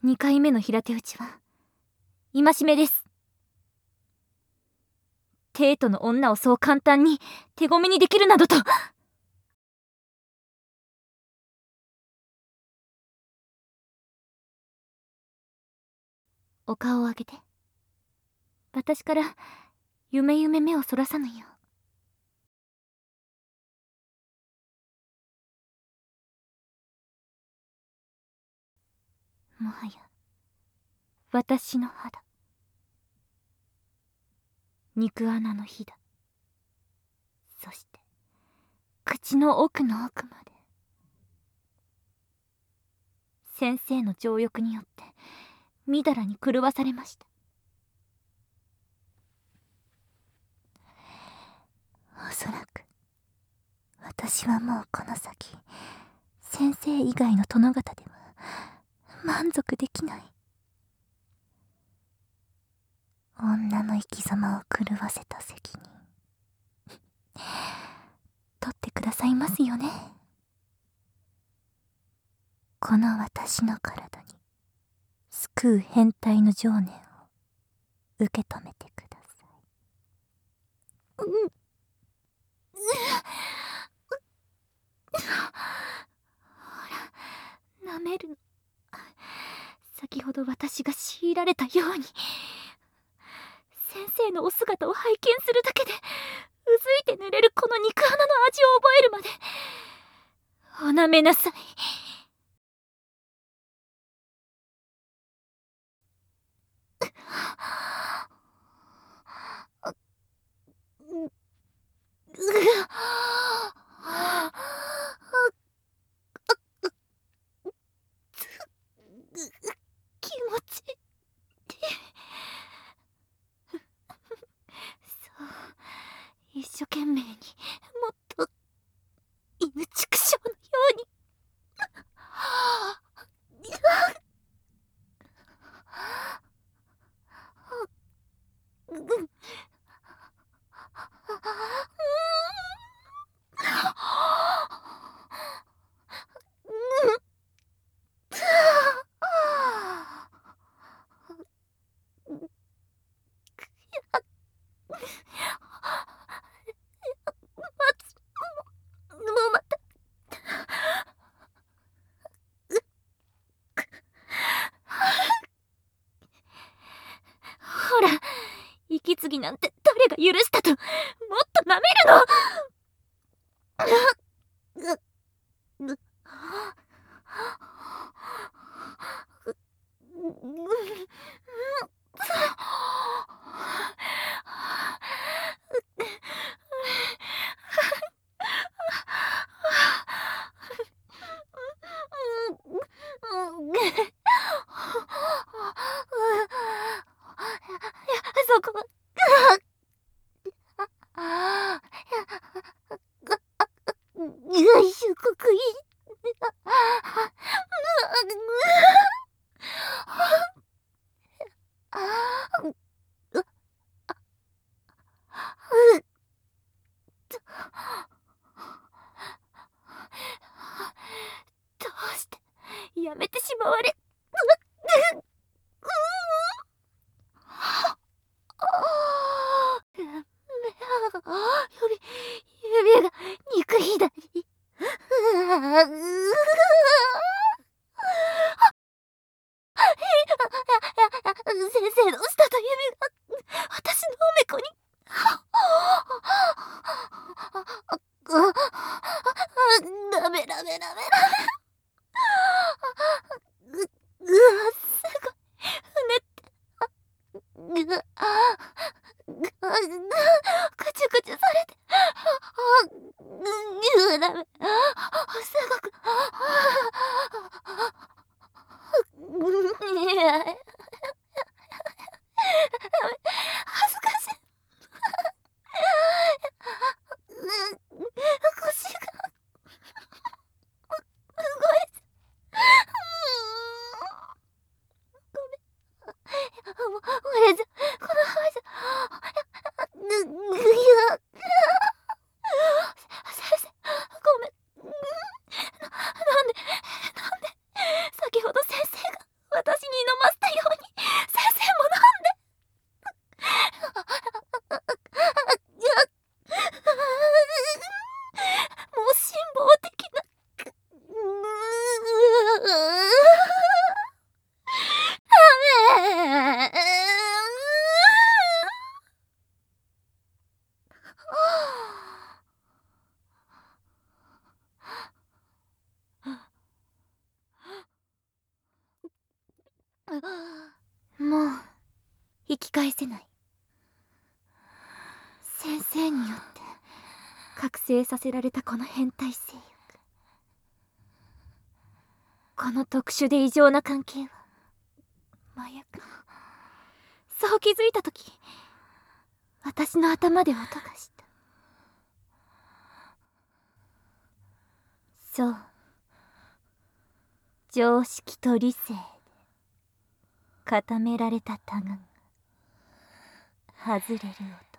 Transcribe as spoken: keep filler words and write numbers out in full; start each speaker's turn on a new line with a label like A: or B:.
A: にかいめの平手打ちは戒めです。帝都の女をそう簡単に手ごめにできるなどと。お顔を上げて。私から夢夢目をそらさぬよう。もはや私の肌、肉穴のひだ、そして口の奥の奥まで先生の情欲によってみだらに狂わされました。おそらく私はもうこの先先生以外の殿方では満足できない。女の生き様を狂わせた責任取ってくださいますよね。この私の体に救う変態の情念を受け止めてください。うんほら、舐めるの。先ほど私が強いられたように。先生のお姿を拝見するだけでうずいて濡れるこの肉穴の味を覚えるまでおなめなさい。気持ちいい。そう一生懸命にもっと犬畜生のように。ほら、息継ぎなんて誰が許したと。もっと舐めるの。そこはよいしょ、ここいい。どうしてやめてしまわれ。指、指が肉左。先生の舌と指が私のおめこに。ダメダメダメ。う、うわ、すごい。ふねって。ぐ、ぐ、くちゅくちゅされて。ぐ、ダメ。すごく。いや。恥ずかしい。腰が動いて。ごめん。もう、これじゃ、このままじゃ。ぐ、ぐや。 もう引き返せない。先生によって覚醒させられたこの変態性欲、この特殊で異常な関係は麻薬。そう気づいた時、私の頭で音がした。そう、常識と理性で固められたタガが外れる音。